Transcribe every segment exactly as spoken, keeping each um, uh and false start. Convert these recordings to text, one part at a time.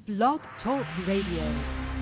Blog Talk Radio.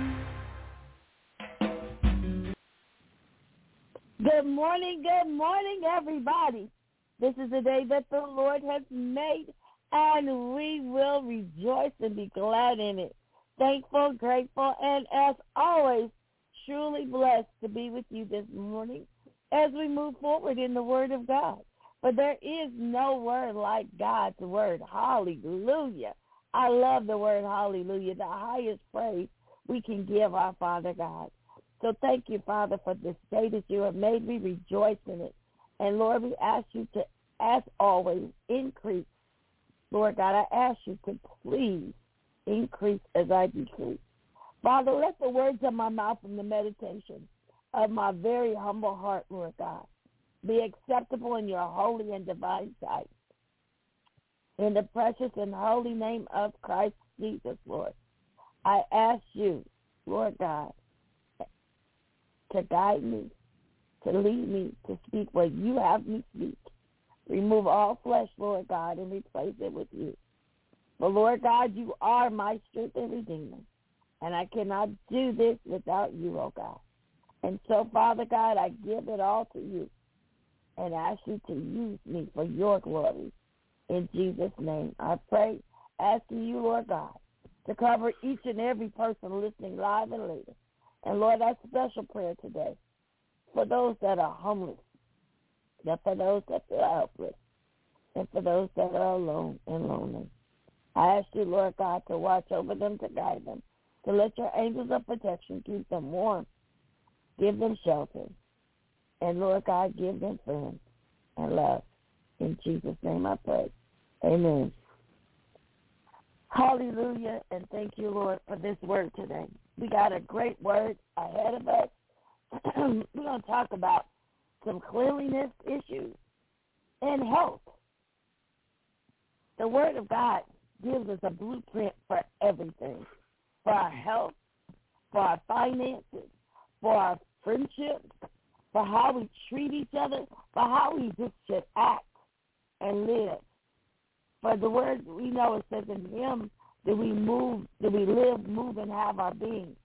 Good morning, good morning, everybody. This is the day that the Lord has made, and we will rejoice and be glad in it. Thankful, grateful, and as always, truly blessed to be with you this morning as we move forward in the Word of God. For there is no word like God's word. Hallelujah. I love the word hallelujah, the highest praise we can give our Father God. So thank you, Father, for this day that you have made. We rejoice in it. And, Lord, we ask you to, as always, increase. Lord God, I ask you to please increase as I decrease. Father, let the words of my mouth and the meditation of my very humble heart, Lord God, be acceptable in your holy and divine sight. In the precious and holy name of Christ Jesus, Lord, I ask you, Lord God, to guide me, to lead me, to speak what you have me speak. Remove all flesh, Lord God, and replace it with you. For, Lord God, you are my strength and redeemer, and I cannot do this without you, oh God. And so, Father God, I give it all to you and ask you to use me for your glory. In Jesus' name, I pray, asking you, Lord God, to cover each and every person listening live and later. And, Lord, that special prayer today for those that are homeless, that for those that feel helpless, and for those that are alone and lonely. I ask you, Lord God, to watch over them, to guide them, to let your angels of protection keep them warm, give them shelter, and, Lord God, give them friends and love. In Jesus' name I pray. Amen. Hallelujah, and thank you, Lord, for this word today. We got a great word ahead of us. We're going to talk about some cleanliness issues and health. The Word of God gives us a blueprint for everything, for our health, for our finances, for our friendships, for how we treat each other, for how we just should act and live. For the Word, we know it says in Him that we move, that we live, move, and have our being.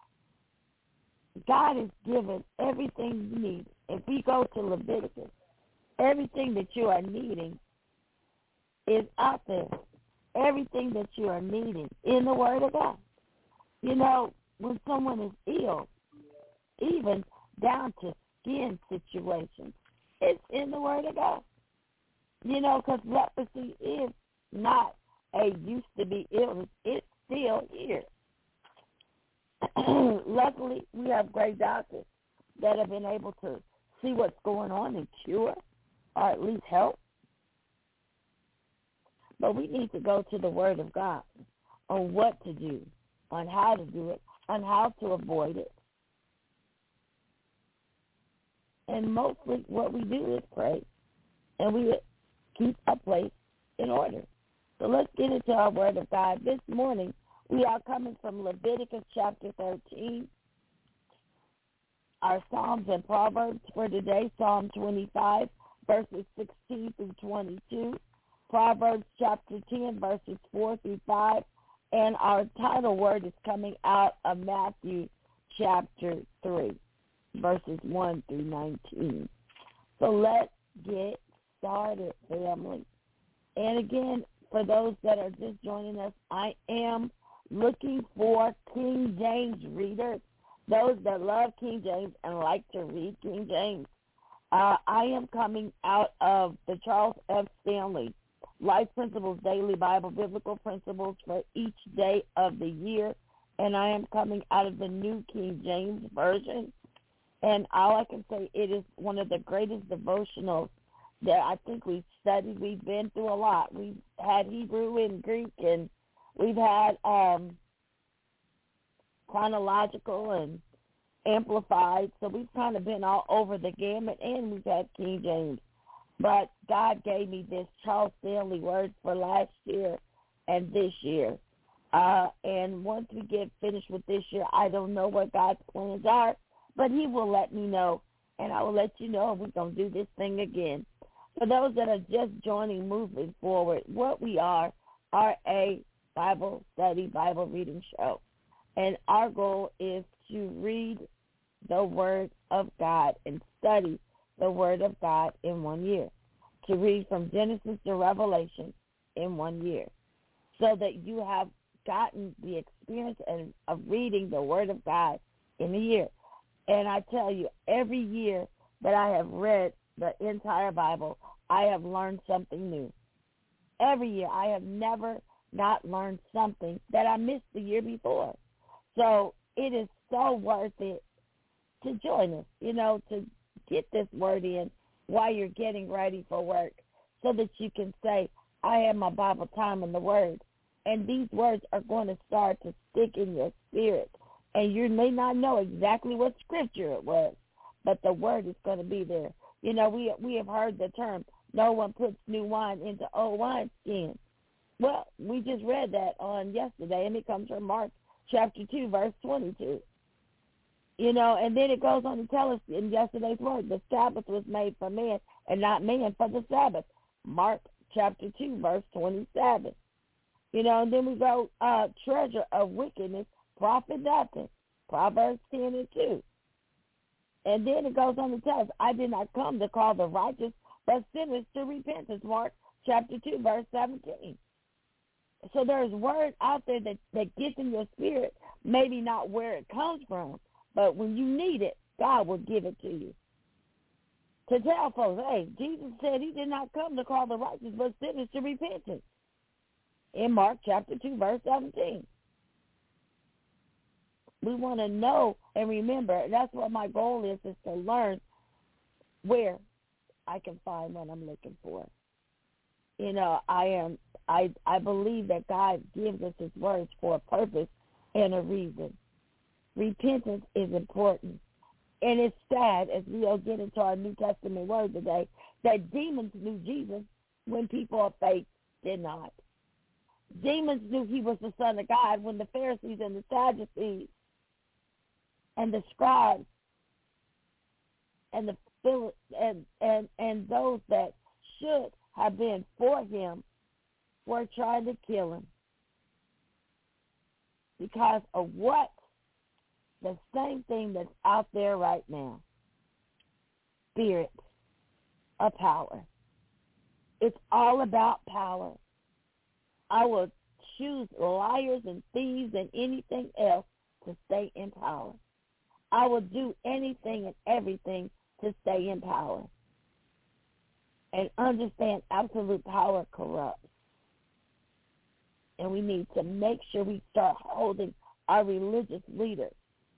God has given everything you need. If we go to Leviticus, everything that you are needing is out there. Everything that you are needing in the Word of God. You know, when someone is ill, even down to skin situations, it's in the Word of God. You know, because leprosy is not a used-to-be illness. It's still here. Luckily, we have great doctors that have been able to see what's going on and cure or at least help. But we need to go to the Word of God on what to do, on how to do it, on how to avoid it. And mostly what we do is pray, and we keep our place in order. So let's get into our Word of God. This morning, we are coming from Leviticus chapter thirteen. Our Psalms and Proverbs for today, Psalm twenty-five, verses sixteen through twenty-two. Proverbs chapter ten, verses four through five. And our title word is coming out of Matthew chapter three, verses one through nineteen. So let's get started, family. And again, for those that are just joining us, I am looking for King James readers, those that love King James and like to read King James. Uh, I am coming out of the Charles F. Stanley Life Principles Daily Bible Biblical Principles for each day of the year, and I am coming out of the New King James Version. And all I can say, it is one of the greatest devotionals that I think we've studied. We've been through a lot. We've had Hebrew and Greek, and we've had um, chronological and amplified. So we've kind of been all over the gamut, and we've had King James. But God gave me this Charles Stanley word for last year and this year. Uh, and once we get finished with this year, I don't know what God's plans are, but He will let me know, and I will let you know if we're going to do this thing again. For those that are just joining, moving forward, what we are, are a Bible study, Bible reading show. And our goal is to read the Word of God and study the Word of God in one year. To read from Genesis to Revelation in one year. So that you have gotten the experience of reading the Word of God in a year. And I tell you, every year that I have read the entire Bible, I have learned something new. Every year, I have never not learned something that I missed the year before. So it is so worth it to join us, you know, to get this word in while you're getting ready for work so that you can say, I have my Bible time in the Word. And these words are going to start to stick in your spirit. And you may not know exactly what scripture it was, but the word is going to be there. You know, we we have heard the term, no one puts new wine into old wineskin. Well, we just read that on yesterday, and it comes from Mark chapter two, verse twenty-two. You know, and then it goes on to tell us in yesterday's word, the Sabbath was made for man and not man for the Sabbath. Mark chapter two, verse twenty-seven. You know, and then we go, uh, treasure of wickedness, profit nothing. Proverbs ten and two. And then it goes on to tell us, I did not come to call the righteous, but sinners to repentance. Mark chapter two, verse seventeen. So there's word out there that, that gets in your spirit, maybe not where it comes from, but when you need it, God will give it to you. To tell folks, hey, Jesus said he did not come to call the righteous, but sinners to repentance. In Mark chapter two, verse seventeen. We want to know and remember, that's what my goal is, is to learn where I can find what I'm looking for. You know, I am I I believe that God gives us his words for a purpose and a reason. Repentance is important. And it's sad, as we'll get into our New Testament word today, that demons knew Jesus when people of faith did not. Demons knew he was the Son of God when the Pharisees and the Sadducees and the scribes and the and and and those that should have been for him were trying to kill him because of what? The same thing that's out there right now. Spirit of power. It's all about power. I will choose liars and thieves and anything else to stay in power. I will do anything and everything to stay in power. And understand absolute power corrupts. And we need to make sure we start holding our religious leaders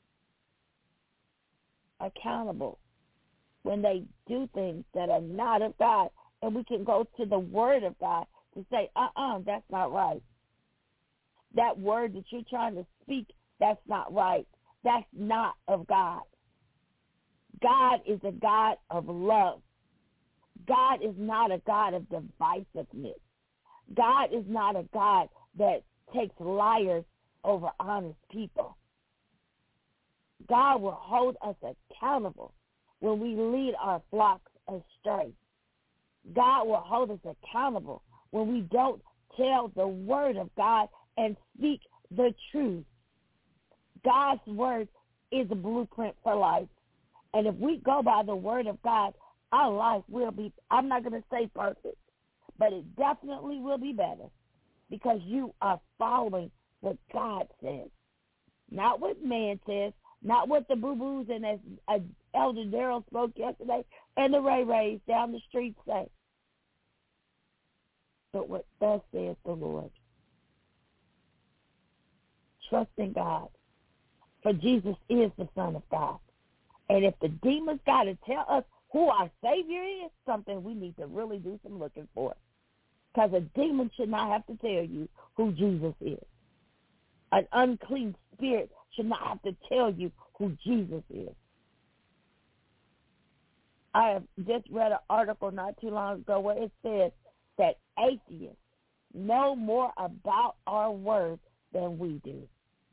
accountable when they do things that are not of God. And we can go to the Word of God to say, uh-uh, that's not right. That word that you're trying to speak, that's not right. That's not of God. God is a God of love. God is not a God of divisiveness. God is not a God that takes liars over honest people. God will hold us accountable when we lead our flocks astray. God will hold us accountable when we don't tell the word of God and speak the truth. God's word is a blueprint for life. And if we go by the word of God, our life will be, I'm not going to say perfect, but it definitely will be better because you are following what God says. Not what man says, not what the boo-boos and as uh, Elder Darrell spoke yesterday and the Ray Rays down the street say, but what thus says the Lord. Trust in God, for Jesus is the Son of God. And if the demons got to tell us who our Savior is, something we need to really do some looking for. Because a demon should not have to tell you who Jesus is. An unclean spirit should not have to tell you who Jesus is. I have just read an article not too long ago where it says that atheists know more about our word than we do.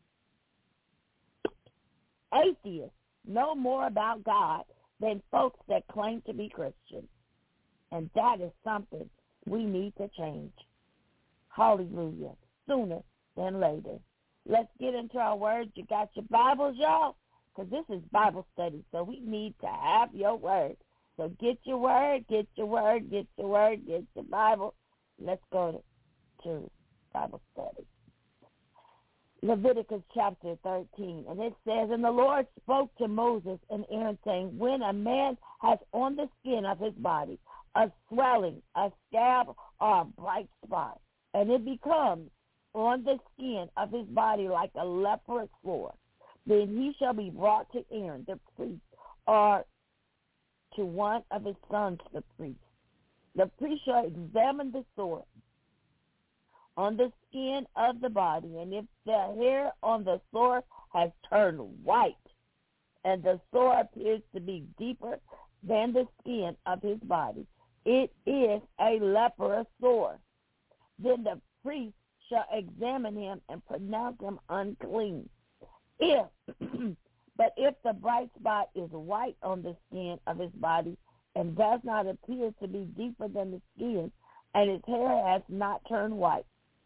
Atheists know more about God than folks that claim to be Christian. And that is something we need to change. Hallelujah. Sooner than later. Let's get into our words. You got your Bibles, y'all? Because this is Bible study, so we need to have your word. So get your word, get your word, get your word, get your Bible. Let's go to, to Bible study. Leviticus chapter thirteen, and it says, And the Lord spoke to Moses and Aaron, saying, When a man has on the skin of his body a swelling, a scab, or a bright spot, and it becomes on the skin of his body like a leprous sore, then he shall be brought to Aaron the priest, or to one of his sons the priest. The priest shall examine the sore on the skin of the body, and if the hair on the sore has turned white, and the sore appears to be deeper than the skin of his body, it is a leprous sore. Then the priest shall examine him and pronounce him unclean. If, but if the bright spot is white on the skin of his body and does not appear to be deeper than the skin, and his hair has not turned white,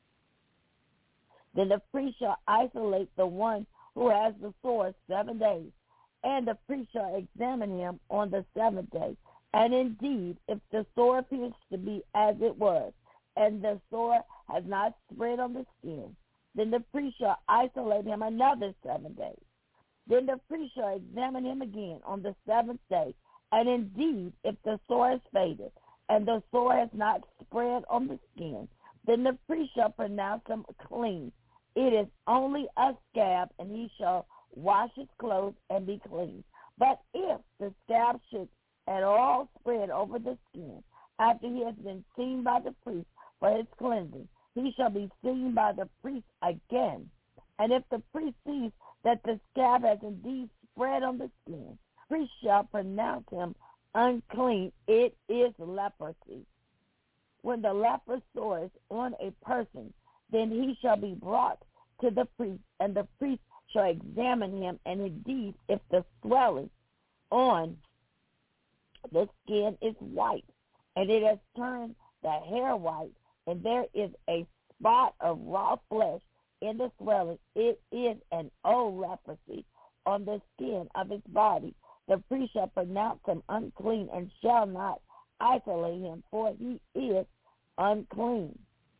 then the priest shall isolate the one who has the sore seven days, and the priest shall examine him on the seventh day. And indeed, if the sore appears to be as it was, and the sore has not spread on the skin, then the priest shall isolate him another seven days. Then the priest shall examine him again on the seventh day. And indeed, if the sore is faded, and the sore has not spread on the skin, then the priest shall pronounce him clean. It is only a scab, and he shall wash his clothes and be clean. But if the scab should at all spread over the skin, after he has been seen by the priest for his cleansing, he shall be seen by the priest again. And if the priest sees that the scab has indeed spread on the skin, the priest shall pronounce him unclean. It is leprosy. When the leprous sore is on a person, then he shall be brought to the priest, and the priest shall examine him, and indeed, if the swelling on the skin is white, and it has turned the hair white, and there is a spot of raw flesh in the swelling, it is an old leprosy on the skin of his body. The priest shall pronounce him unclean and shall not isolate him, for he is unclean.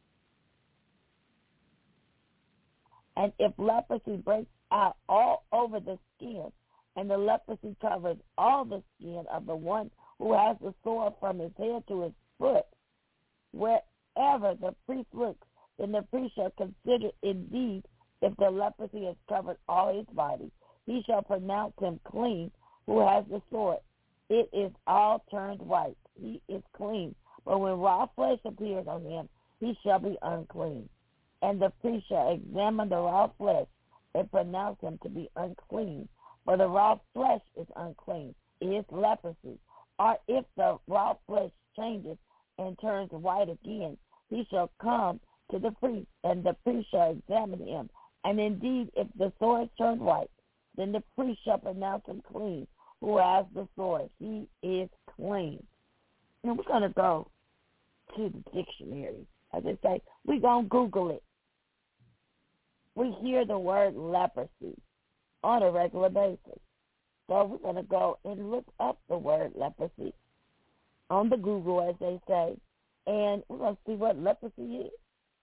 And if leprosy breaks out all over the skin, and the leprosy covers all the skin of the one who has the sore from his head to his foot, wherever the priest looks, then the priest shall consider indeed if the leprosy has covered all his body. He shall pronounce him clean who has the sore. It is all turned white. He is clean. But when raw flesh appears on him, he shall be unclean. And the priest shall examine the raw flesh and pronounce him to be unclean. For the raw flesh is unclean. It is leprosy. Or if the raw flesh changes and turns white again, he shall come to the priest, and the priest shall examine him. And indeed, if the sore has turned white, then the priest shall pronounce him clean who has the sore. He is clean. And we're going to go to the dictionary. As I say, we're going to Google it. We hear the word leprosy on a regular basis. So we're going to go and look up the word leprosy on the Google, as they say, and we're going to see what leprosy is.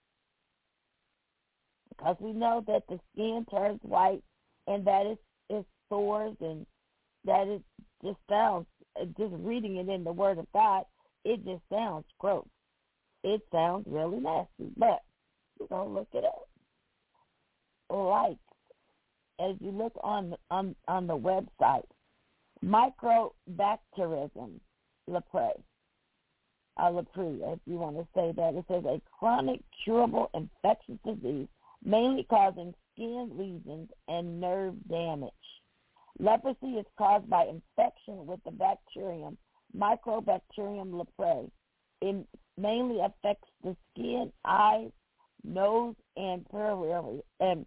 Because we know that the skin turns white and that it's, it's sores and that it just sounds, just reading it in the Word of God, it just sounds gross. It sounds really nasty, but we're going to look it up. Like, as you look on, on, on the website, Mycobacterium leprae, uh, leprae, if you want to say that, it says a chronic curable infectious disease mainly causing skin lesions and nerve damage. Leprosy is caused by infection with the bacterium Mycobacterium leprae. It mainly affects the skin, eyes, nose, and peripheral and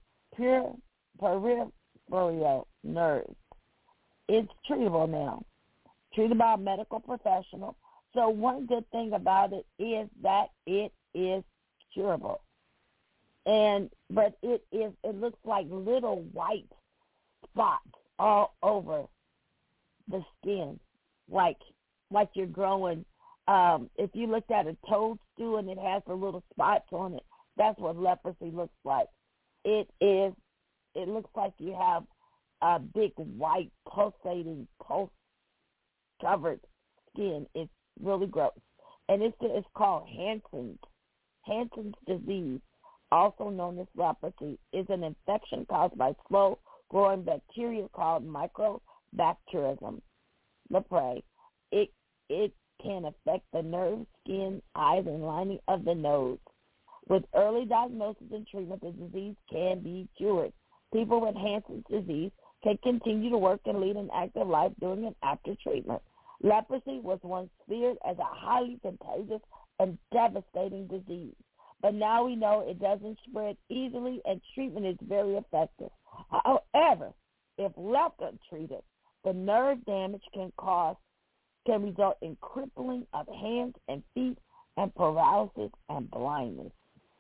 peripheral nerves. It's treatable now, treated by a medical professional. So one good thing about it is that it is curable. And but it is it looks like little white spots all over the skin, like like you're growing. Um, if you looked at a toadstool and it has the little spots on it, that's what leprosy looks like. It is. It looks like you have a big white pulsating, pulse-covered skin. It's really gross, and it's it's called Hansen's. Hansen's disease, also known as leprosy, is an infection caused by slow-growing bacteria called Mycobacterium leprae. It it can affect the nerves, skin, eyes, and lining of the nose. With early diagnosis and treatment, the disease can be cured. People with Hansen's disease can continue to work and lead an active life during and after treatment. Leprosy was once feared as a highly contagious and devastating disease, but now we know it doesn't spread easily and treatment is very effective. However, if left untreated, the nerve damage can cause can result in crippling of hands and feet and paralysis and blindness.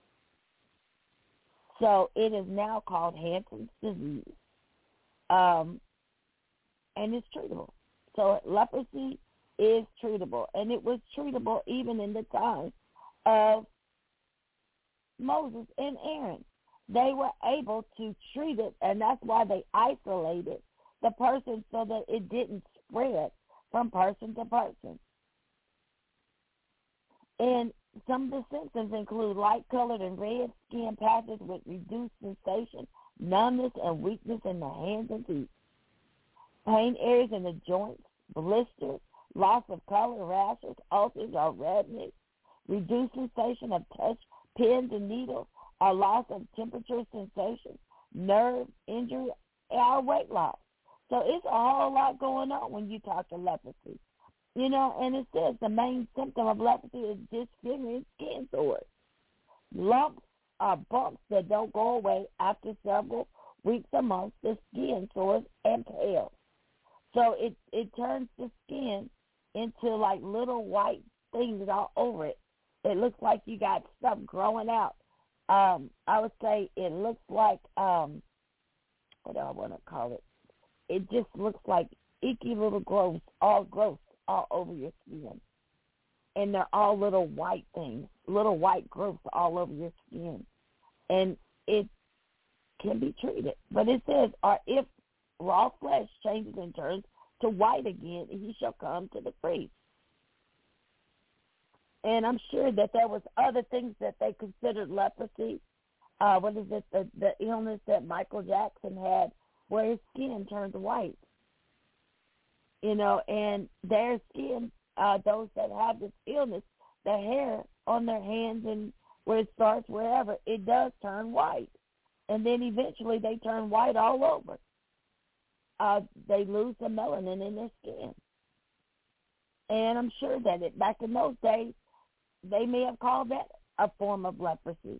So it is now called Hansen's disease, um, and it's treatable. So leprosy is treatable, and it was treatable even in the time of Moses and Aaron. They were able to treat it, and that's why they isolated the person so that it didn't spread from person to person. And some of the symptoms include light-colored and red skin patches with reduced sensation, numbness, and weakness in the hands and feet. Pain areas in the joints, blisters, loss of color, rashes, ulcers, or redness, reduced sensation of touch, pins and needles, or loss of temperature sensation, nerve injury, or weight loss. So it's a whole lot going on when you talk to leprosy. You know, and it says the main symptom of leprosy is disfiguring skin sores. Lumps are bumps that don't go away after several weeks amongst the skin sores and pales. So it, it turns the skin into like little white things all over it. It looks like you got stuff growing out. Um, I would say it looks like, um, what do I want to call it? It just looks like icky little growths, all growths all over your skin. And they're all little white things, little white growths all over your skin. And it can be treated. But it says, or if raw flesh changes and turns to white again, he shall come to the priest. And I'm sure that there was other things that they considered leprosy. Uh, what is it, the, the illness that Michael Jackson had where his skin turned white? You know, and their skin, uh, those that have this illness, the hair on their hands and where it starts, wherever, it does turn white. And then eventually they turn white all over. Uh, they lose the melanin in their skin. And I'm sure that it, back in those days, they may have called that a form of leprosy.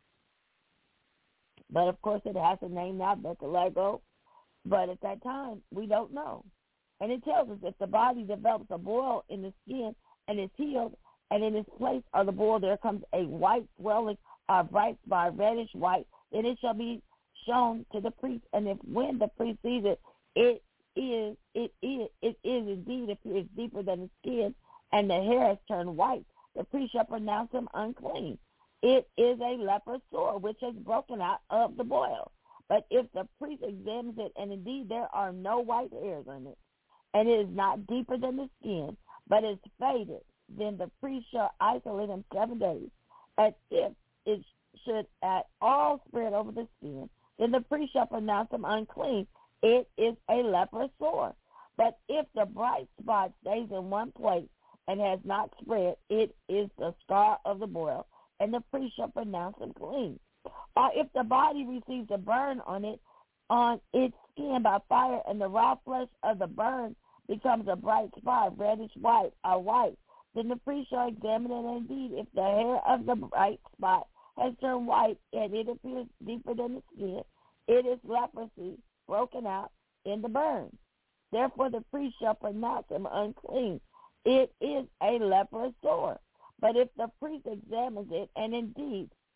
But, of course, it has a name now, vitiligo. But at that time, we don't know. And it tells us if the body develops a boil in the skin and is healed, and in its place of the boil there comes a white swelling or bright spot, reddish white, then it shall be shown to the priest. And if when the priest sees it, it is, it is, it is indeed appears deeper than the skin, and the hair has turned white, the priest shall pronounce him unclean. It is a leper sore which has broken out of the boil. But if the priest examines it, and indeed there are no white hairs on it, and it is not deeper than the skin, but is faded, then the priest shall isolate him seven days. And if it should at all spread over the skin, then the priest shall pronounce him unclean. It is a leper sore. But if the bright spot stays in one place and has not spread, it is the scar of the boil, and the priest shall pronounce him clean. Or if the body receives a burn on it, on its skin by fire, and the raw flesh of the burn becomes a bright spot, reddish white or white, then the priest shall examine it, and indeed, if the hair of the bright spot has turned white and it appears deeper than the skin, it is leprosy broken out in the burn. Therefore the priest shall pronounce him unclean. It is a leprous sore. But if the priest examines it, and indeed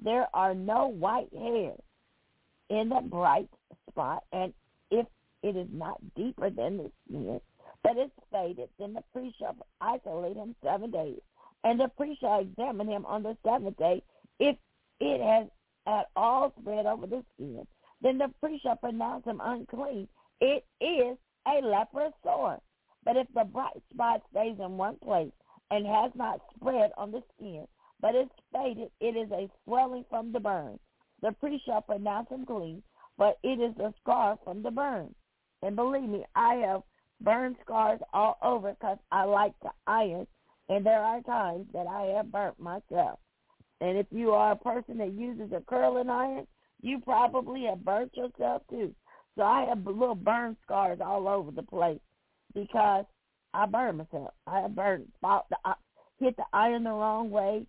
there are no white hairs in the bright spot, and if it is not deeper than the skin, but it's faded, then the priest shall isolate him seven days. And the priest shall examine him on the seventh day. If it has at all spread over the skin, then the priest shall pronounce him unclean. It is a leprous sore. But if the bright spot stays in one place and has not spread on the skin, but is faded, it is a swelling from the burn. The priest shall pronounce him clean, but it is a scar from the burn. And believe me, I have burn scars all over because I like to iron, and there are times that I have burnt myself. And if you are a person that uses a curling iron, you probably have burnt yourself too. So I have little burn scars all over the place because I burned myself. I have burned, fought the, uh, hit the iron the wrong way,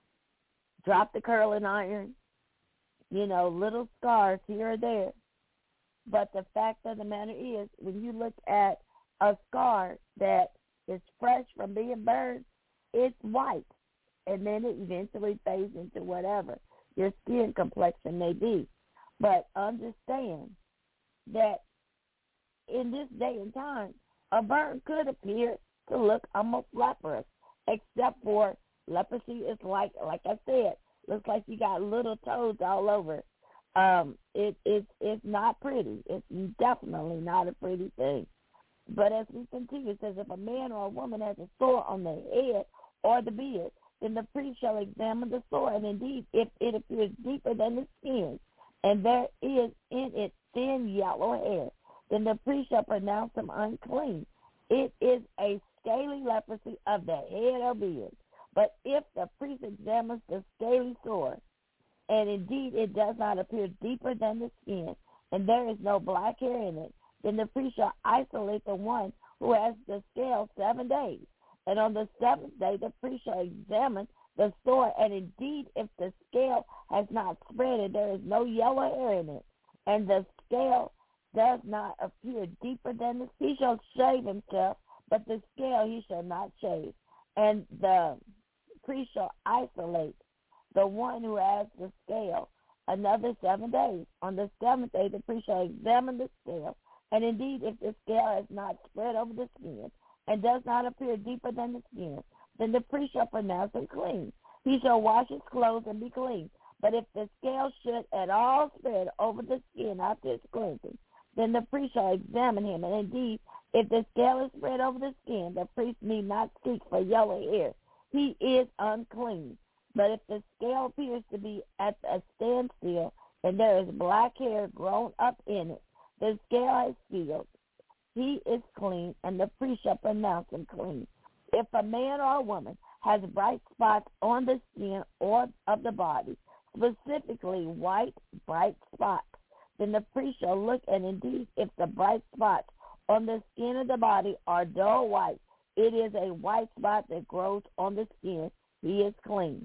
dropped the curling iron, you know, little scars here or there. But the fact of the matter is, when you look at a scar that is fresh from being burned, it's white, and then it eventually fades into whatever your skin complexion may be. But understand that in this day and time, a burn could appear to look almost leprous, except for leprosy is like, like I said, looks like you got little toads all over. Um, it, it, it's not pretty. It's definitely not a pretty thing. But as we continue, it says, if a man or a woman has a sore on the head or the beard, then the priest shall examine the sore, and indeed, if it appears deeper than the skin, and there is in it thin yellow hair, then the priest shall pronounce him unclean. It is a scaly leprosy of the head or beard. But if the priest examines the scaly sore, and indeed it does not appear deeper than the skin, and there is no black hair in it, then the priest shall isolate the one who has the scale seven days. And on the seventh day the priest shall examine the sore, and indeed if the scale has not spread and there is no yellow hair in it, and the scale does not appear deeper than the, he shall shave himself, but the scale he shall not shave. And the priest shall isolate the one who has the scale another seven days. On the seventh day the priest shall examine the scale, and indeed if the scale has not spread over the skin and does not appear deeper than the skin, then the priest shall pronounce him clean. He shall wash his clothes and be clean. But if the scale should at all spread over the skin after his cleansing, then the priest shall examine him. And indeed, if the scale is spread over the skin, the priest need not seek for yellow hair. He is unclean. But if the scale appears to be at a standstill and there is black hair grown up in it, the scale has sealed. He is clean, and the priest shall pronounce him clean. If a man or a woman has bright spots on the skin or of the body, specifically white, bright spots, then the priest shall look, and indeed, if the bright spots on the skin of the body are dull white, it is a white spot that grows on the skin. He is clean.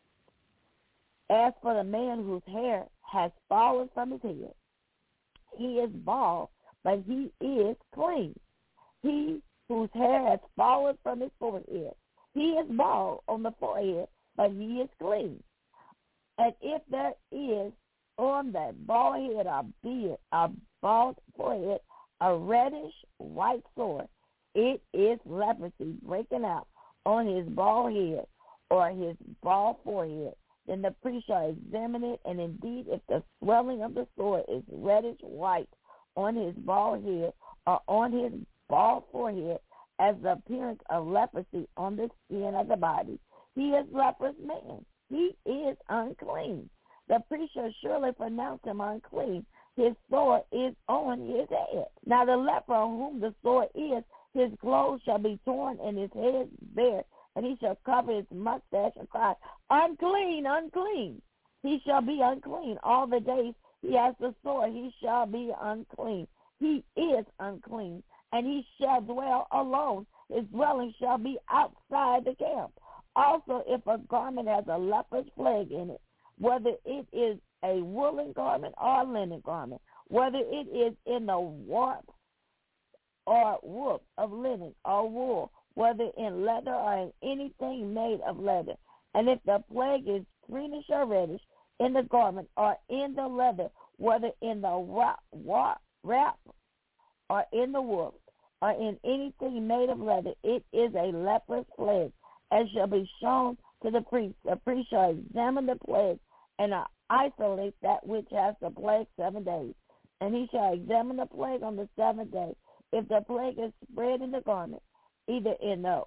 As for the man whose hair has fallen from his head, he is bald, but he is clean. He whose hair has fallen from his forehead, he is bald on the forehead, but he is clean. And if there is on that bald head or beard, a bald forehead, a reddish white sore, it is leprosy breaking out on his bald head or his bald forehead. Then the priest shall examine it, and indeed if the swelling of the sore is reddish white on his bald head or on his bald forehead, as the appearance of leprosy on the skin of the body, he is leprous man. He is unclean. The priest shall surely pronounce him unclean. His sore is on his head. Now the leper on whom the sore is, his clothes shall be torn and his head bare, and he shall cover his mustache and cry, unclean, unclean. He shall be unclean all the days he has the sore. He shall be unclean. He is unclean, and he shall dwell alone. His dwelling shall be outside the camp. Also, if a garment has a leprous plague in it, whether it is a woolen garment or a linen garment, whether it is in the warmth or woof of linen or wool, whether in leather or in anything made of leather, and if the plague is greenish or reddish, in the garment or in the leather, whether in the wrap, wrap or in the wool, or in anything made of leather, it is a leprous plague, and shall be shown to the priest. The priest shall examine the plague and isolate that which has the plague seven days. And he shall examine the plague on the seventh day. If the plague is spread in the garment, either in the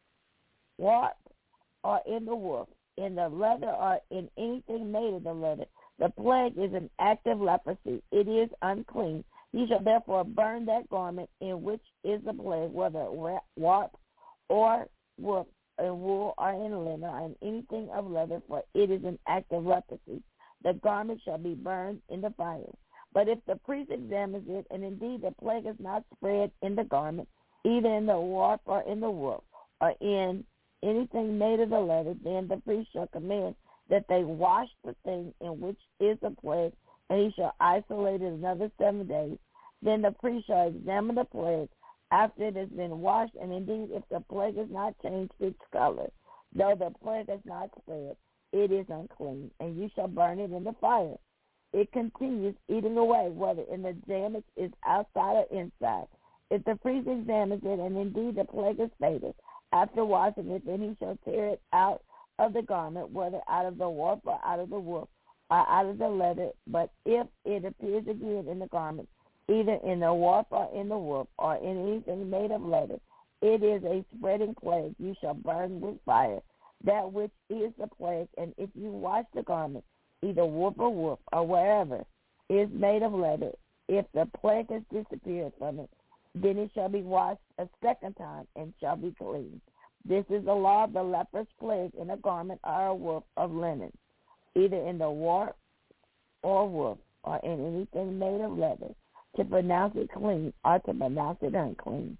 warp or in the wool, in the leather or in anything made of the leather, the plague is an active leprosy. It is unclean. He shall therefore burn that garment in which is the plague, whether warp or wool, in wool or in linen or in anything of leather, for it is an active leprosy. The garment shall be burned in the fire. But if the priest examines it, and indeed the plague is not spread in the garment, either in the warp or in the wool, or in anything made of the leather, then the priest shall command that they wash the thing in which is the plague, and he shall isolate it another seven days. Then the priest shall examine the plague after it has been washed, and indeed if the plague has not changed its color, though the plague has not spread, it is unclean, and you shall burn it in the fire. It continues eating away, whether in the damage is outside or inside. If the priest examines it, and indeed the plague is faded, after washing it, then he shall tear it out of the garment, whether out of the warp or out of the wool, or out of the leather. But if it appears again in the garment, either in the warp or in the wool, or in anything made of leather, it is a spreading plague. You shall burn with fire that which is the plague. And if you wash the garment, either warp or wool, or wherever is made of leather, if the plague has disappeared from it, then it shall be washed a second time and shall be clean. This is the law of the leprous plague in a garment or a woof of linen, either in the warp or woof, or in anything made of leather, to pronounce it clean or to pronounce it unclean.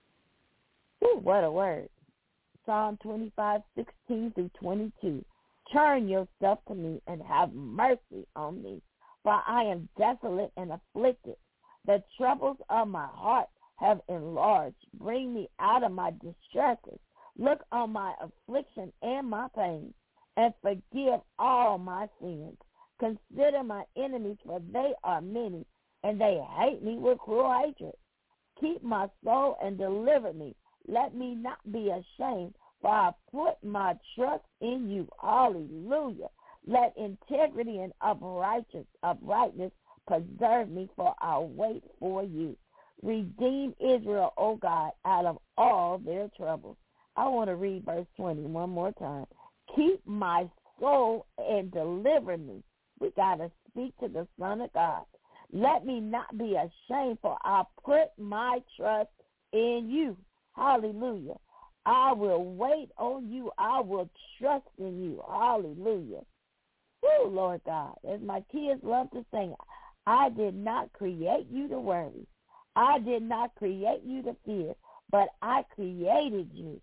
Ooh, what a word. Psalm twenty-five, sixteen through twenty-two. Turn yourself to me and have mercy on me, for I am desolate and afflicted. The troubles of my heart have enlarged. Bring me out of my distresses. Look on my affliction and my pain, and forgive all my sins. Consider my enemies, for they are many, and they hate me with cruel hatred. Keep my soul and deliver me. Let me not be ashamed, for I put my trust in you. Hallelujah. Let integrity and uprightness, uprightness preserve me, for I wait for you. Redeem Israel, O God, out of all their troubles. I want to read verse twenty one more time. Keep my soul and deliver me. We got to speak to the Son of God. Let me not be ashamed, for I put my trust in you. Hallelujah. I will wait on you. I will trust in you. Hallelujah. Woo, Lord God. As my kids love to sing, I did not create you to worry. I did not create you to fear, but I created you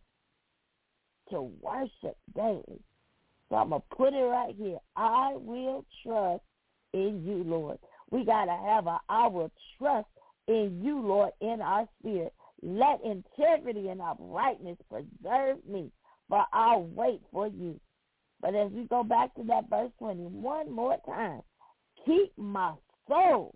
to worship daily. So I'm going to put it right here. I will trust in you, Lord. We got to have a I will trust in you, Lord, in our spirit. Let integrity and uprightness preserve me, for I'll wait for you. But as we go back to that verse twenty one more time, keep my soul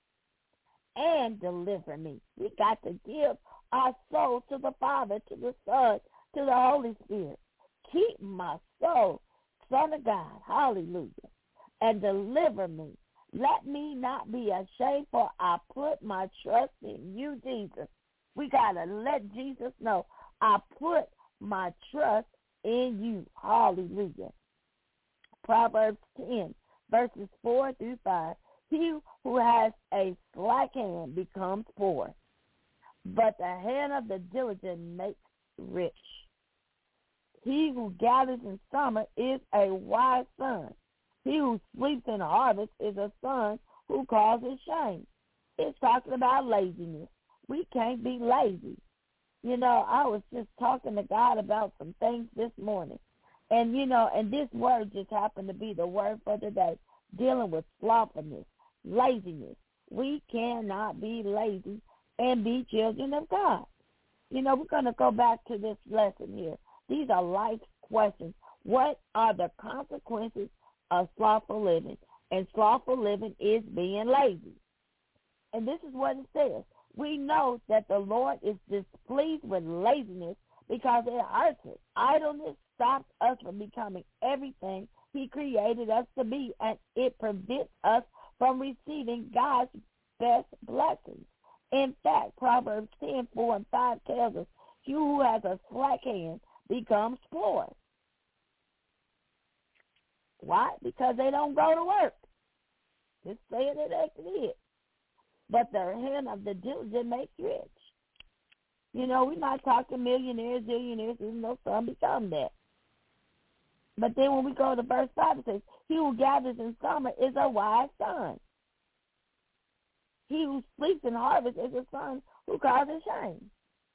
and deliver me. We got to give our soul to the Father, to the Son, to the Holy Spirit. Keep my soul, Son of God, hallelujah, and deliver me. Let me not be ashamed, for I put my trust in you, Jesus. We got to let Jesus know, I put my trust in you. Hallelujah. Proverbs ten, verses four through five. He who has a slack hand becomes poor, but the hand of the diligent makes rich. He who gathers in summer is a wise son. He who sleeps in harvest is a son who causes shame. It's talking about laziness. We can't be lazy. You know, I was just talking to God about some things this morning. And, you know, and this word just happened to be the word for today, dealing with slothfulness, laziness. We cannot be lazy and be children of God. You know, we're going to go back to this lesson here. These are life questions. What are the consequences of slothful living. And slothful living is being lazy. And this is what it says. We know that the Lord is displeased with laziness because it hurts us. Idleness stops us from becoming everything he created us to be, and it prevents us from receiving God's best blessings. In fact, Proverbs ten, four, and five tells us, he who has a slack hand becomes poor. Why? Because they don't go to work. Just saying it as it is. But the hand of the diligent makes rich. You know, we're not talking millionaires, billionaires, even though some become that. But then when we go to verse five, it says, he who gathers in summer is a wise son. He who sleeps in harvest is a son who causes shame.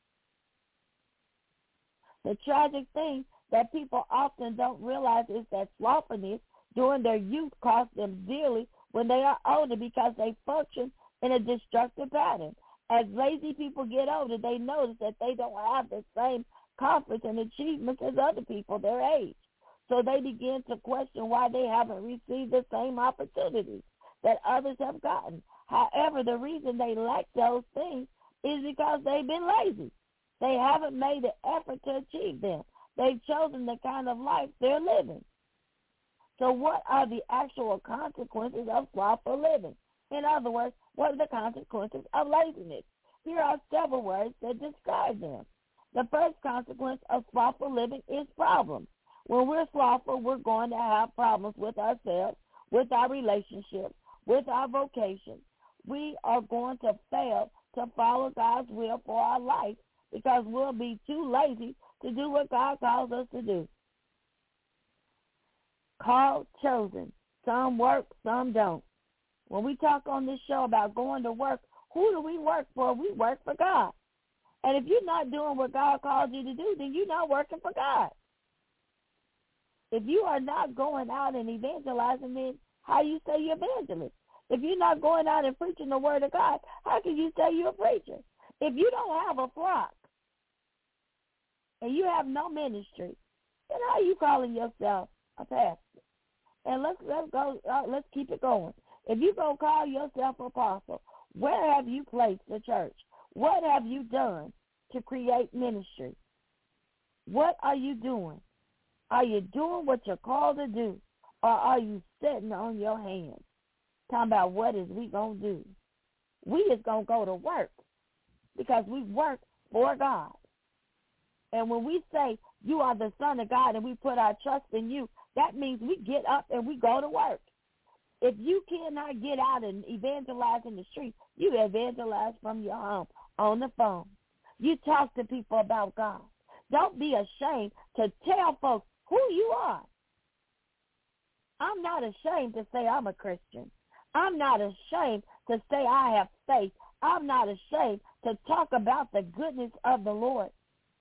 The tragic thing that people often don't realize is that slothfulness during their youth costs them dearly when they are older because they function in a destructive pattern. As lazy people get older, they notice that they don't have the same confidence and achievements as other people their age. So they begin to question why they haven't received the same opportunities that others have gotten. However, the reason they lack those things is because they've been lazy. They haven't made the effort to achieve them. They've chosen the kind of life they're living. So what are the actual consequences of slothful living? In other words, what are the consequences of laziness? Here are several words that describe them. The first consequence of slothful living is problems. When we're slothful, we're going to have problems with ourselves, with our relationships, with our vocation. We are going to fail to follow God's will for our life because we'll be too lazy to do what God calls us to do. Called, chosen. Some work, some don't. When we talk on this show about going to work, who do we work for? We work for God. And if you're not doing what God calls you to do, then you're not working for God. If you are not going out and evangelizing, then how you say you're evangelist? If you're not going out and preaching the word of God, how can you say you're a preacher? If you don't have a flock and you have no ministry, then how are you calling yourself a pastor? And let's let's go. Uh, let's keep it going. If you go call yourself apostle, where have you placed the church? What have you done to create ministry? What are you doing? Are you doing what you're called to do, or are you sitting on your hands? Talking about what is we going to do? We is going to go to work because we work for God. And when we say you are the Son of God and we put our trust in you, that means we get up and we go to work. If you cannot get out and evangelize in the street, you evangelize from your home, on the phone. You talk to people about God. Don't be ashamed to tell folks who you are. I'm not ashamed to say I'm a Christian. I'm not ashamed to say I have faith. I'm not ashamed to talk about the goodness of the Lord.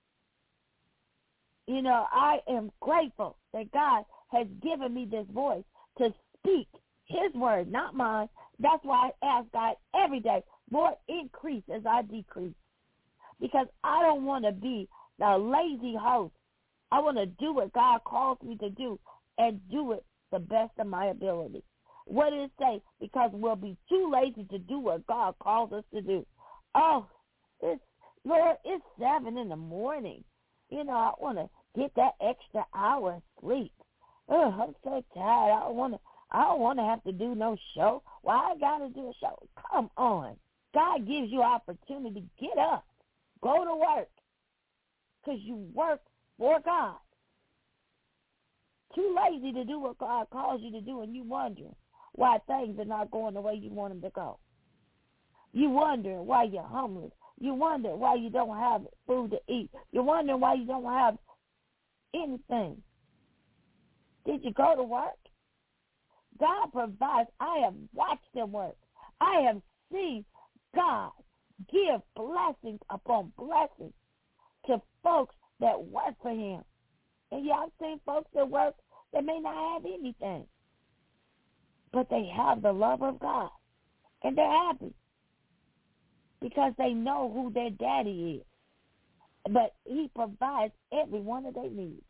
You know, I am grateful that God has given me this voice to speak his word, not mine. That's why I ask God every day, Lord, increase as I decrease. Because I don't want to be the lazy host. I want to do what God calls me to do and do it the best of my ability. What did it say? Because we'll be too lazy to do what God calls us to do. Oh, it's, Lord, it's seven in the morning. You know, I want to get that extra hour of sleep. Oh, I'm so tired. I don't want to. I don't want to have to do no show. Why I got to do a show? Come on. God gives you opportunity. Get up. Go to work. Because you work for God. Too lazy to do what God calls you to do, and you wondering why things are not going the way you want them to go. You wondering why you're homeless. You wonder why you don't have food to eat. You're wondering why you don't have anything. Did you go to work? God provides. I have watched him work. I have seen God give blessings upon blessings to folks that work for him. And yeah, I've seen folks that work that may not have anything, but they have the love of God, and they're happy because they know who their daddy is. But he provides every one of their needs.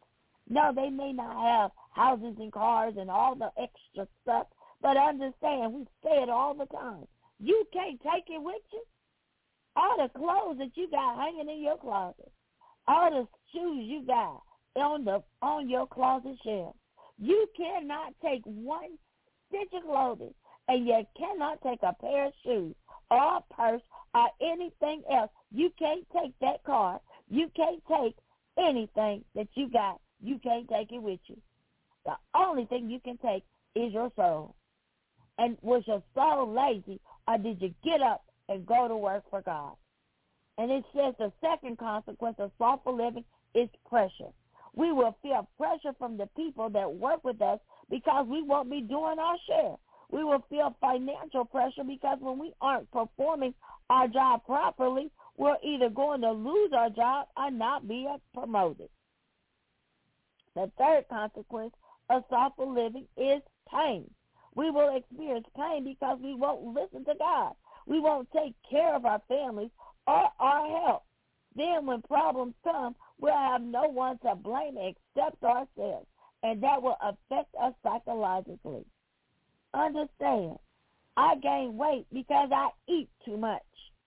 No, they may not have houses and cars and all the extra stuff, but understand, we say it all the time. You can't take it with you. All the clothes that you got hanging in your closet, all the shoes you got on the on your closet shelf, you cannot take one stitch of clothing, and you cannot take a pair of shoes or a purse or anything else. You can't take that car. You can't take anything that you got. You can't take it with you. The only thing you can take is your soul. And was your soul lazy, or did you get up and go to work for God? And it says the second consequence of slothful living is pressure. We will feel pressure from the people that work with us because we won't be doing our share. We will feel financial pressure because when we aren't performing our job properly, we're either going to lose our job or not be promoted. The third consequence of slothful living is pain. We will experience pain because we won't listen to God. We won't take care of our families or our health. Then when problems come, we'll have no one to blame except ourselves, and that will affect us psychologically. Understand, I gain weight because I eat too much.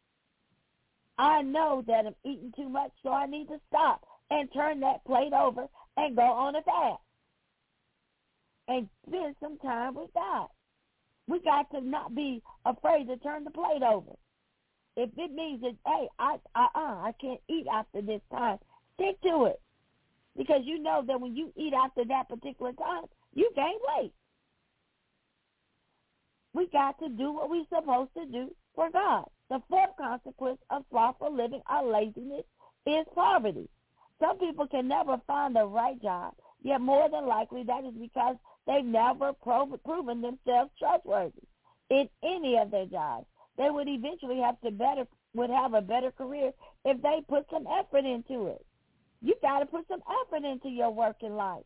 I know that I'm eating too much, so I need to stop and turn that plate over and go on a fast and spend some time with God. We got to not be afraid to turn the plate over. If it means that, hey, I, I, uh, I can't eat after this time, stick to it. Because you know that when you eat after that particular time, you gain weight. We got to do what we're supposed to do for God. The fourth consequence of slothful living or laziness is poverty. Some people can never find the right job, yet more than likely that is because they've never pro- proven themselves trustworthy in any of their jobs. They would eventually have to better would have a better career if they put some effort into it. You got to put some effort into your working life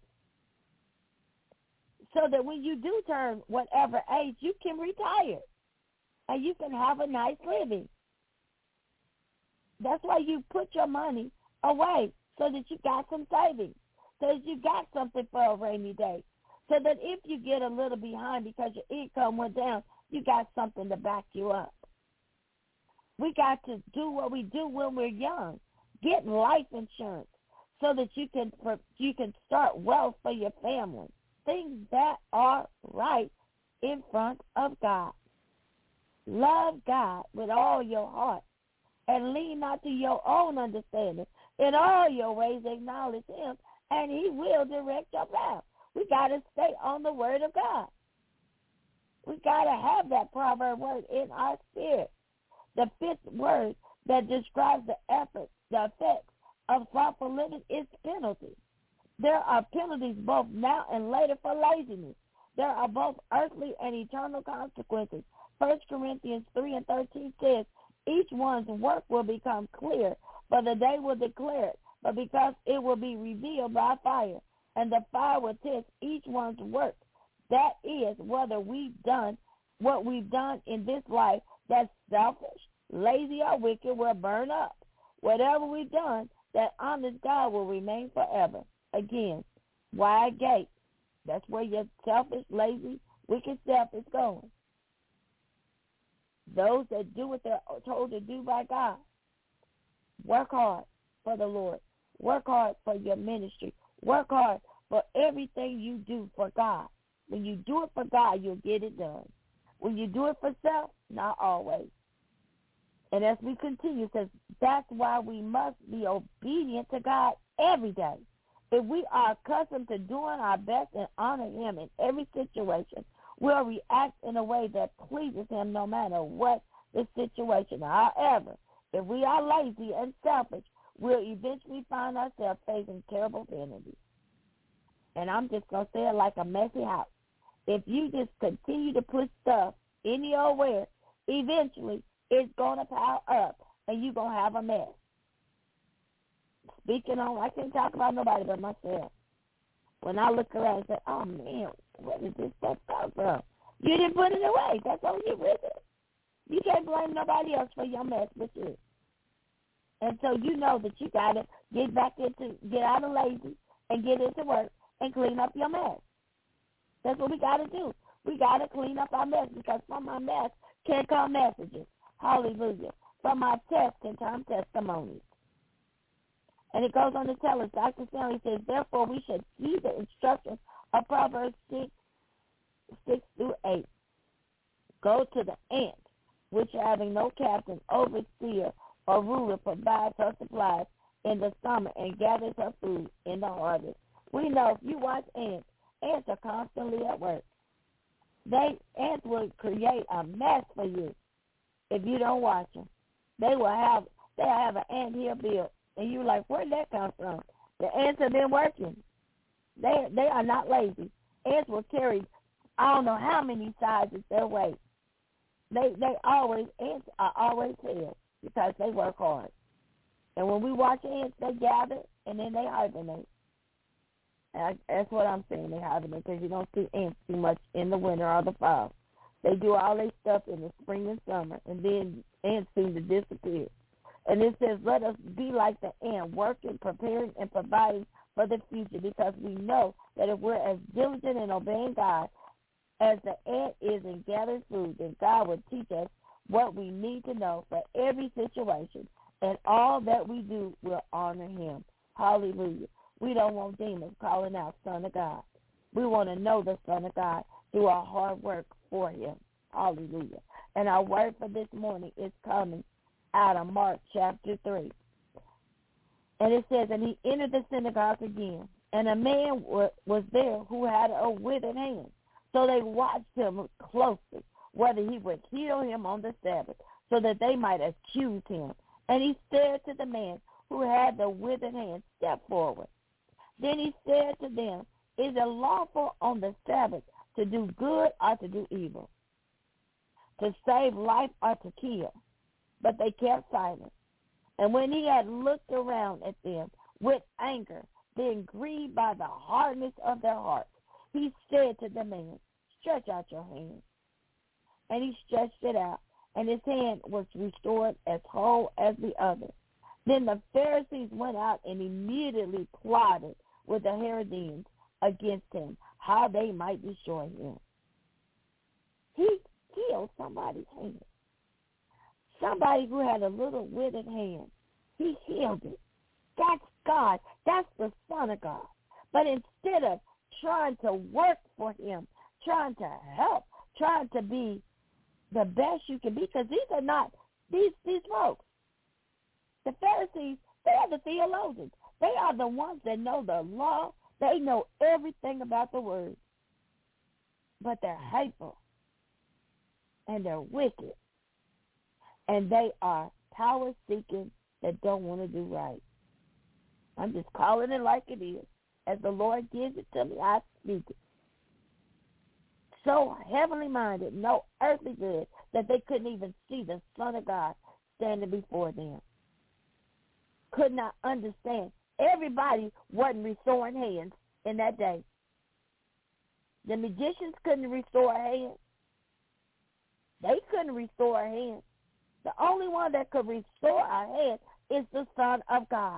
so that when you do turn whatever age, you can retire and you can have a nice living. That's why you put your money away so that you got some savings, so that you got something for a rainy day, so that if you get a little behind because your income went down, you got something to back you up. We got to do what we do when we're young. Get life insurance so that you can you can start wealth for your family. Things that are right in front of God. Love God with all your heart and lean not to your own understanding. In all your ways acknowledge him, and he will direct your path. We got to stay on the word of God. We got to have that proverb word in our spirit. The fifth word that describes the effort, the effects of slothful living is penalty. There are penalties both now and later for laziness. There are both earthly and eternal consequences. First Corinthians three and thirteen says, each one's work will become clear, for the day will declare it, but because it will be revealed by fire, and the fire will test each one's work. That is, whether we've done what we've done in this life that's selfish, lazy, or wicked will burn up. Whatever we've done that honors God will remain forever. Again, wide gate. That's where your selfish, lazy, wicked self is going. Those that do what they're told to do by God, work hard for the Lord. Work hard for your ministry. Work hard for everything you do for God. When you do it for God, you'll get it done. When you do it for self, not always. And as we continue, says that's why we must be obedient to God every day. If we are accustomed to doing our best and honor him in every situation, we'll react in a way that pleases him no matter what the situation. However, if we are lazy and selfish, we'll eventually find ourselves facing terrible penalties. And I'm just going to say it like a messy house. If you just continue to put stuff in your way, eventually it's going to pile up and you're going to have a mess. Speaking on, I can't talk about nobody but myself. When I look around and say, oh, man, where did this stuff come from? You didn't put it away. That's on you with it. You can't blame nobody else for your mess but you. And so you know that you got to get back into, get out of lazy and get into work and clean up your mess. That's what we got to do. We got to clean up our mess, because from our mess can come messages. Hallelujah. From our test can come testimonies. And it goes on to tell us, Doctor Stanley says, therefore we should see the instructions of Proverbs six, six through eight. Go to the ant, which having no captain, overseer, or ruler, provides her supplies in the summer and gathers her food in the harvest. We know if you watch ants, ants are constantly at work. They ants will create a mess for you if you don't watch them. They will have they have an ant hill built, and you're like, where did that come from? The ants have been working. They they are not lazy. Ants will carry I don't know how many sizes their weight. They they always ants are always fed because they work hard. And when we watch ants, they gather and then they hibernate. And I, that's what I'm saying, they hibernate, because you don't see ants too much in the winter or the fall. They do all their stuff in the spring and summer, and then ants seem to disappear. And it says, let us be like the ant, working, preparing, and providing for the future, because we know that if we're as diligent in obeying God as the ant is in gathering food, then God will teach us what we need to know for every situation, and all that we do will honor him. Hallelujah. We don't want demons calling out Son of God. We want to know the Son of God through our hard work for him. Hallelujah. And our word for this morning is coming out of Mark chapter three. And it says, and he entered the synagogue again, and a man w- was there who had a withered hand. So they watched him closely, whether he would heal him on the Sabbath, so that they might accuse him. And he said to the man who had the withered hand, step forward. Then he said to them, is it lawful on the Sabbath to do good or to do evil, to save life or to kill? But they kept silent. And when he had looked around at them with anger, being grieved by the hardness of their hearts, he said to the man, stretch out your hand. And he stretched it out, and his hand was restored as whole as the other. Then the Pharisees went out and immediately plotted with the Herodians against him, how they might destroy him. He healed somebody's hand. Somebody who had a little withered hand. He healed it. That's God. That's the Son of God. But instead of trying to work for him, trying to help, trying to be the best you can be, because these are not, these, these folks, the Pharisees, they are the theologians. They are the ones that know the law. They know everything about the word. But they're hateful. And they're wicked. And they are power-seeking that don't want to do right. I'm just calling it like it is. As the Lord gives it to me, I speak it. So heavenly minded, no earthly good, that they couldn't even see the Son of God standing before them. Could not understand. Everybody wasn't restoring hands in that day. The magicians couldn't restore a hand. They couldn't restore a hand. The only one that could restore a hand is the Son of God.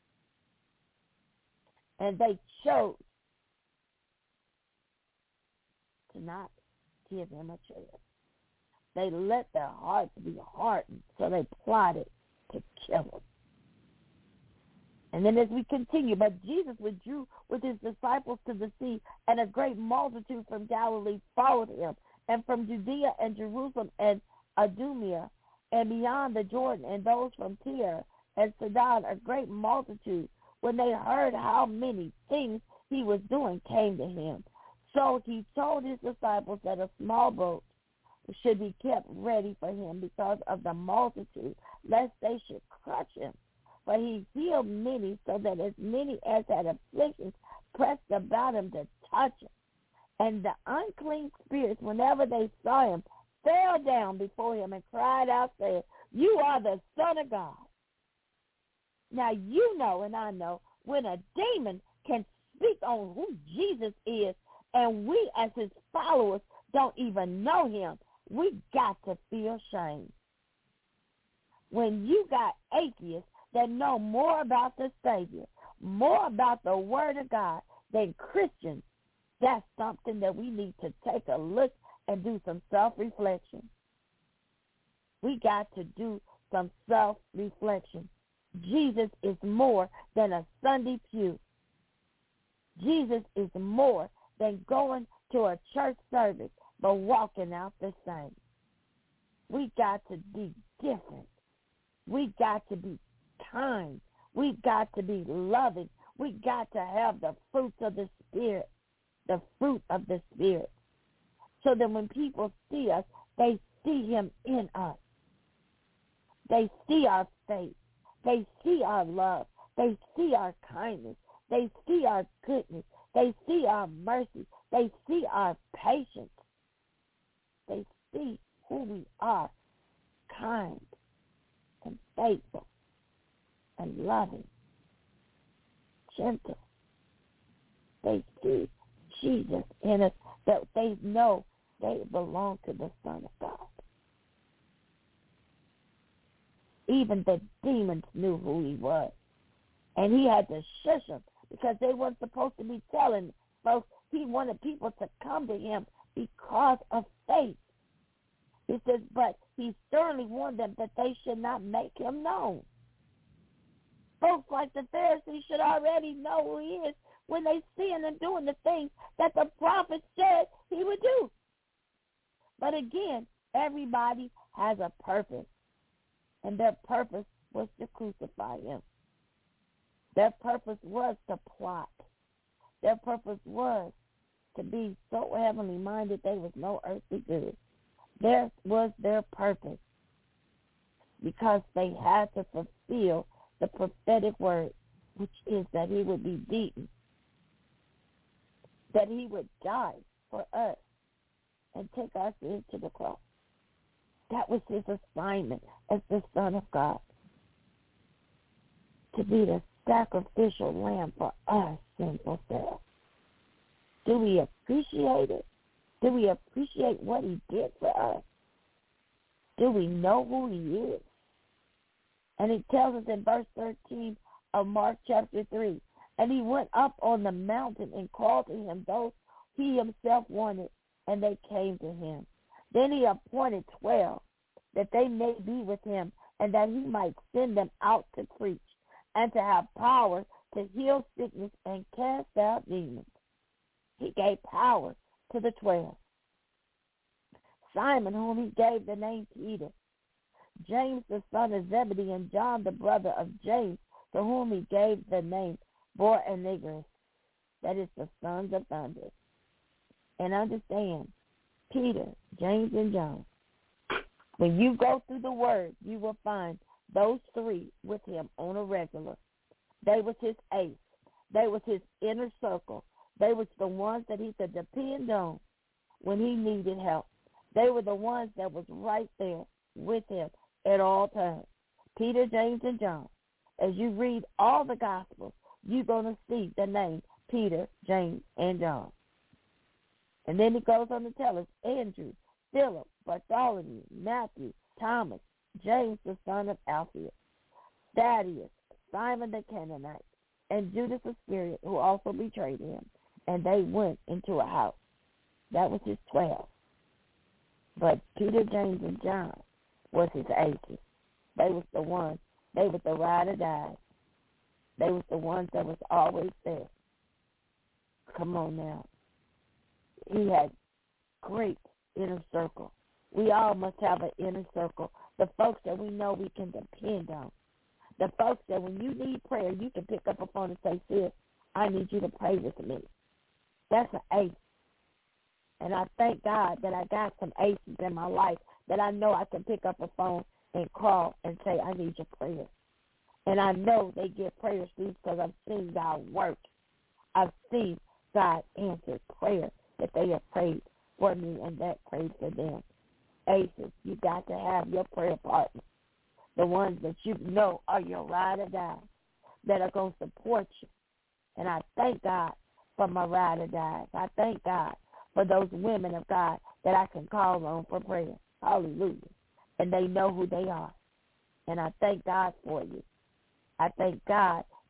And they chose to not give him a chance. They let their hearts be hardened, so they plotted to kill him. And then as we continue, but Jesus withdrew with his disciples to the sea, and a great multitude from Galilee followed him, and from Judea and Jerusalem and Idumea, and beyond the Jordan, and those from Tyre and Sidon, a great multitude, when they heard how many things he was doing, came to him. So he told his disciples that a small boat should be kept ready for him because of the multitude, lest they should crush him. For he healed many, so that as many as had afflictions pressed about him to touch him. And the unclean spirits, whenever they saw him, fell down before him and cried out, saying, you are the Son of God. Now you know and I know when a demon can speak on who Jesus is, and we as his followers don't even know him, we got to feel shame. When you got atheists that know more about the Savior, more about the Word of God than Christians, that's something that we need to take a look and do some self-reflection. We got to do some self-reflection. Jesus is more than a Sunday pew. Jesus is more than going to a church service but walking out the same. We got to be different. We got to be kind. We got to be loving. We got to have the fruits of the Spirit, the fruit of the Spirit, so that when people see us, they see him in us. They see our faith. They see our love. They see our kindness. They see our goodness. They see our mercy. They see our patience. They see who we are, kind and faithful and loving, gentle. They see Jesus in us, that they know they belong to the Son of God. Even the demons knew who he was. And he had to shush them because they weren't supposed to be telling folks. He wanted people to come to him because of faith. He says, but he sternly warned them that they should not make him known. Folks like the Pharisees should already know who he is when they see him and doing the things that the prophet said he would do. But again, everybody has a purpose, and their purpose was to crucify him. Their purpose was to plot. Their purpose was to be so heavenly minded they was no earthly good. There was their purpose, because they had to fulfill the prophetic word, which is that he would be beaten, that he would die for us and take us into the cross. That was his assignment as the Son of God, to be the sacrificial lamb for us sinful selves. Do we appreciate it? Do we appreciate what he did for us? Do we know who he is? And it tells us in verse thirteen of Mark chapter three, and he went up on the mountain and called to him those he himself wanted, and they came to him. Then he appointed twelve, that they may be with him, and that he might send them out to preach, and to have power to heal sickness and cast out demons. He gave power to the twelve. Simon, whom he gave the name Peter, James the son of Zebedee, and John the brother of James, to whom he gave the name Boanerges, that is the sons of thunder. And understand, Peter, James, and John, when you go through the word, you will find those three with him on a regular. They was his ace. They was his inner circle. They was the ones that he could depend on when he needed help. They were the ones that was right there with him at all times. Peter, James, and John. As you read all the Gospels, you're going to see the name Peter, James, and John. And then he goes on to tell us Andrew, Philip, Bartholomew, Matthew, Thomas, James the son of Alphaeus, Thaddeus, Simon the Canaanite, and Judas Iscariot, who also betrayed him. And they went into a house. That was his twelve. But Peter, James, and John was his aces. They was the ones. They was the ride or die. They was the ones that was always there. Come on now. He had great inner circle. We all must have an inner circle. The folks that we know we can depend on. The folks that when you need prayer, you can pick up a phone and say, sis, I need you to pray with me. That's an ace. And I thank God that I got some aces in my life that I know I can pick up a phone and call and say, I need your prayer. And I know they get prayers through because I've seen God work. I've seen God answer prayer that they have prayed for me and that prayed for them. Aces, you got to have your prayer partners, the ones that you know are your ride or die, that are going to support you. And I thank God for my ride or dies. I thank God for those women of God that I can call on for prayer. Hallelujah. And they know who they are. And I thank God for you. I thank God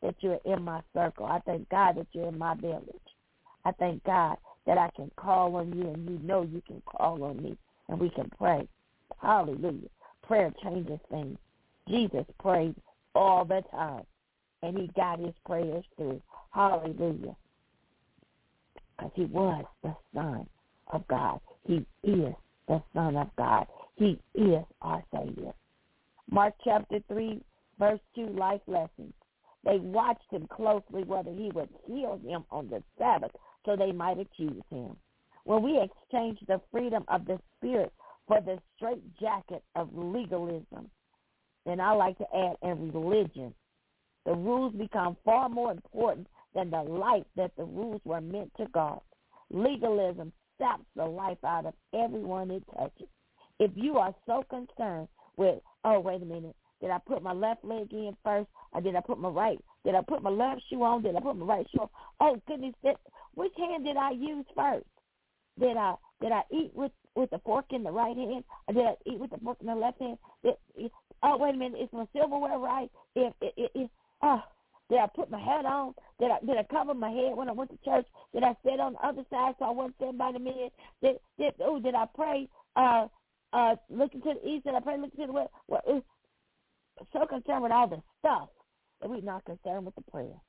that you're in my circle. I thank God that you're in my village. I thank God that I can call on you and you know you can call on me and we can pray. Hallelujah. Prayer changes things. Jesus prayed all the time and he got his prayers through. Hallelujah. Because he was the Son of God. He is the Son of God. He is our Savior. Mark chapter three, verse two, life lessons. They watched him closely whether he would heal them on the Sabbath so they might accuse him. When we exchange the freedom of the Spirit for the straitjacket of legalism, and I like to add, and religion, the rules become far more important than the life that the rules were meant to guard. Legalism saps the life out of everyone it touches. If you are so concerned with, oh, wait a minute, did I put my left leg in first, or did I put my right? Did I put my left shoe on? Did I put my right shoe on? Oh, goodness, that, which hand did I use first? Did I did I eat with, with the fork in the right hand, or did I eat with the fork in the left hand? Did, oh, wait a minute, is my silverware right? If, if, if, oh, did I put my hat on? Did I did I cover my head when I went to church? Did I sit on the other side so I wasn't sitting by the men? Did did oh did I pray uh uh looking to the east? Did I pray looking to the west? Well, uh, so concerned with all the stuff that we're not concerned with the prayer.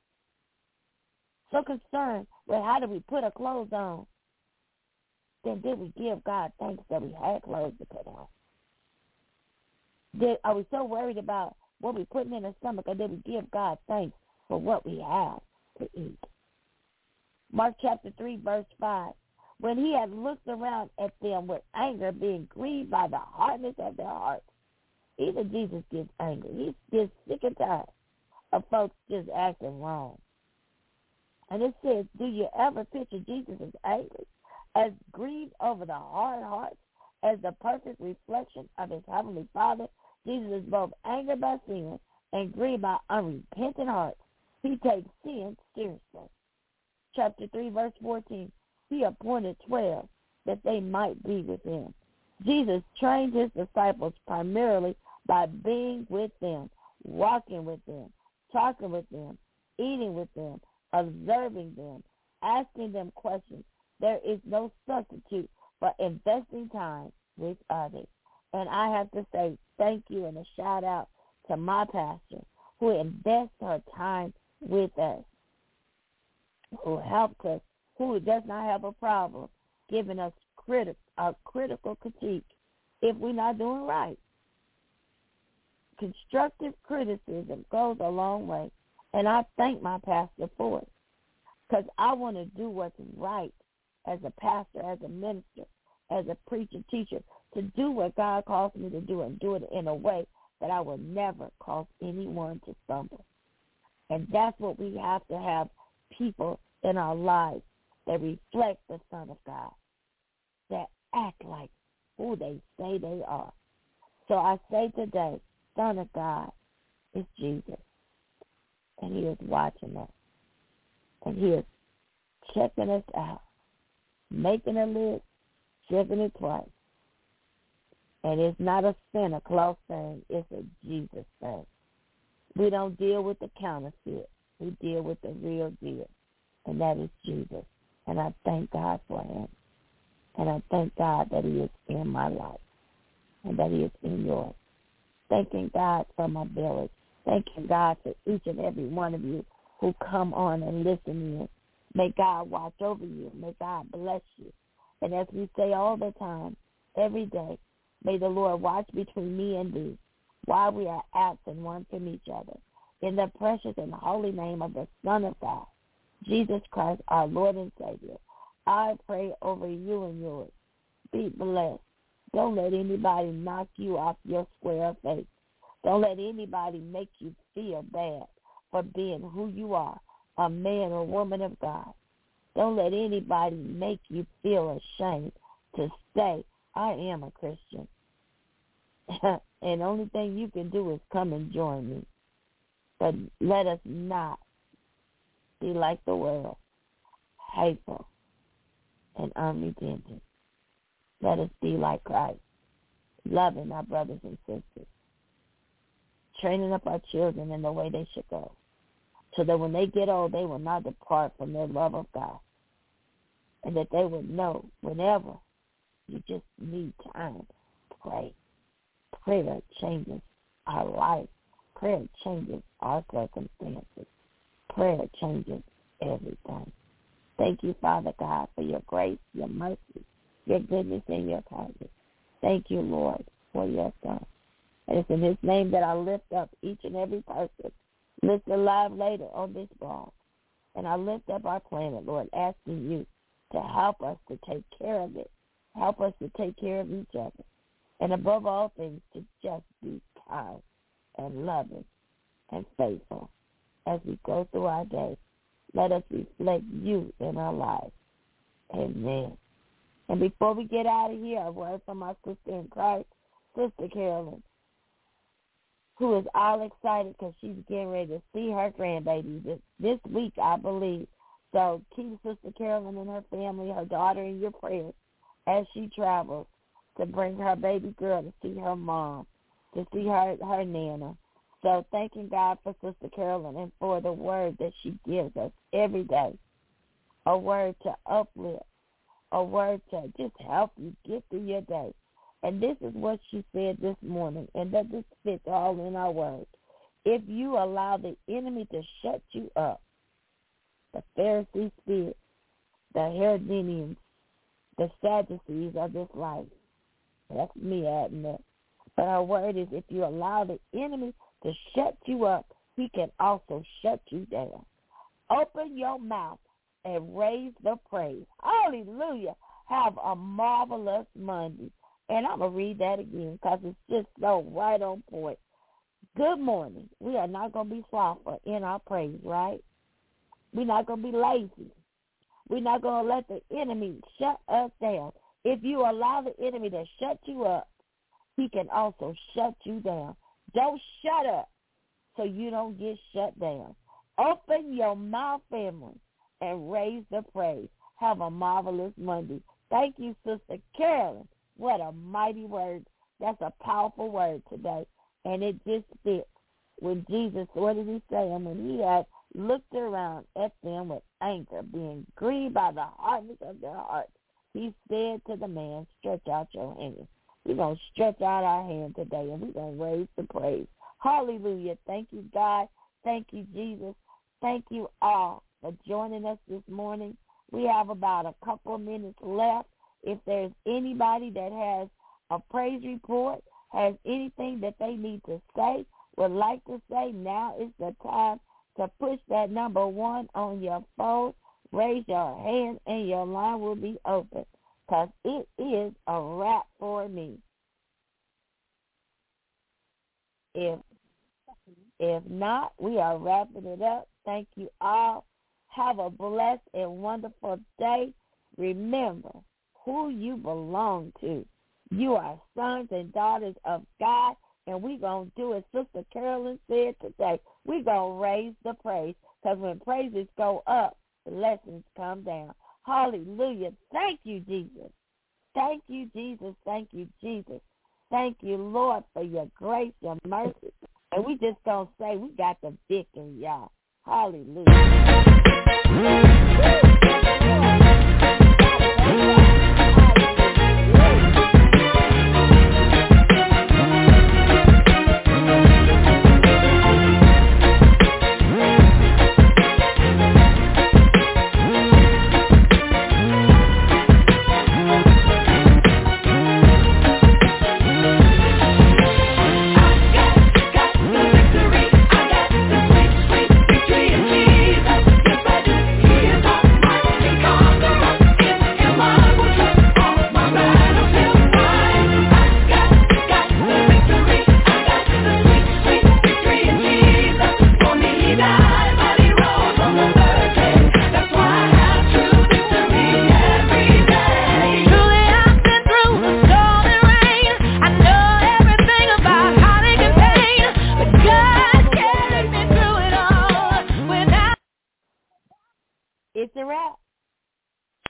So concerned with how do we put our clothes on? Then did we give God thanks that we had clothes to put on? Did are we so worried about what we're putting in our stomach, or did we give God thanks for what we have to eat? Mark chapter three, verse five. When he had looked around at them with anger, being grieved by the hardness of their hearts. Even Jesus gets angry. He gets sick and tired of folks just acting wrong. And it says, do you ever picture Jesus as angry, as grieved over the hard hearts, as the perfect reflection of his heavenly Father? Jesus is both angered by sin and grieved by unrepentant hearts. He takes sin seriously. Chapter three, verse fourteen, he appointed twelve that they might be with him. Jesus trained his disciples primarily by being with them, walking with them, talking with them, eating with them, observing them, asking them questions. There is no substitute for investing time with others. And I have to say thank you and a shout out to my pastor who invests her time with us, who helped us, who does not have a problem giving us criti- a critical critique if we're not doing right. Constructive criticism goes a long way, and I thank my pastor for it because I want to do what's right as a pastor, as a minister, as a preacher, teacher, to do what God calls me to do and do it in a way that I will never cause anyone to stumble. And that's what we have to have people in our lives that reflect the Son of God, that act like who they say they are. So I say today, Son of God is Jesus, and he is watching us, and he is checking us out, making a list, checking it twice. And it's not a Santa Claus thing, it's a Jesus thing. We don't deal with the counterfeit. We deal with the real deal, and that is Jesus. And I thank God for him. And I thank God that he is in my life and that he is in yours. Thanking God for my village. Thanking God for each and every one of you who come on and listen in. May God watch over you. May God bless you. And as we say all the time, every day, may the Lord watch between me and thee while we are absent one from each other. In the precious and holy name of the Son of God, Jesus Christ, our Lord and Savior, I pray over you and yours. Be blessed. Don't let anybody knock you off your square of faith. Don't let anybody make you feel bad for being who you are, a man or woman of God. Don't let anybody make you feel ashamed to say, I am a Christian. And the only thing you can do is come and join me. But let us not be like the world, hateful and unrepentant. Let us be like Christ, loving our brothers and sisters, training up our children in the way they should go, so that when they get old, they will not depart from their love of God, and that they would know whenever you just need time, pray. Prayer changes our life. Prayer changes our circumstances. Prayer changes everything. Thank you, Father God, for your grace, your mercy, your goodness, and your kindness. Thank you, Lord, for your Son. And it's in his name that I lift up each and every person listening live later on this blog. And I lift up our planet, Lord, asking you to help us to take care of it. Help us to take care of each other. And above all things, to just be kind and loving and faithful as we go through our day. Let us reflect you in our lives. Amen. And before we get out of here, a word from our sister in Christ, Sister Carolyn, who is all excited because she's getting ready to see her grandbaby this, this week, I believe. So keep Sister Carolyn and her family, her daughter, in your prayers as she travels to bring her baby girl to see her mom, to see her, her Nana. So thanking God for Sister Carolyn and for the word that she gives us every day, a word to uplift, a word to just help you get through your day. And this is what she said this morning, and that this fits all in our word. If you allow the enemy to shut you up, the Pharisee spirit, the Herodians, the Sadducees of this life, that's me adding that. But our word is, if you allow the enemy to shut you up, he can also shut you down. Open your mouth and raise the praise. Hallelujah. Have a marvelous Monday. And I'm going to read that again because it's just so right on point. Good morning. We are not going to be slothful in our praise, right? We're not going to be lazy. We're not going to let the enemy shut us down. If you allow the enemy to shut you up, he can also shut you down. Don't shut up so you don't get shut down. Open your mouth, family, and raise the praise. Have a marvelous Monday. Thank you, Sister Carolyn. What a mighty word. That's a powerful word today. And it just fits when Jesus, what did he say? And when he had looked around at them with anger, being grieved by the hardness of their hearts, he said to the man, stretch out your hand. We're going to stretch out our hand today, and we're going to raise the praise. Hallelujah. Thank you, God. Thank you, Jesus. Thank you all for joining us this morning. We have about a couple of minutes left. If there's anybody that has a praise report, has anything that they need to say, would like to say, now is the time to push that number one on your phone, raise your hand, and your line will be open, because it is a wrap for me. If, if not, we are wrapping it up. Thank you all. Have a blessed and wonderful day. Remember who you belong to. You are sons and daughters of God, and we're going to do as Sister Carolyn said today. We're going to raise the praise, because when praises go up, blessings come down. Hallelujah. Thank you, Jesus. Thank you, Jesus. Thank you, Jesus. Thank you, Lord, for your grace, your mercy. And we just going to say we got the victory, y'all. Hallelujah. It's a wrap.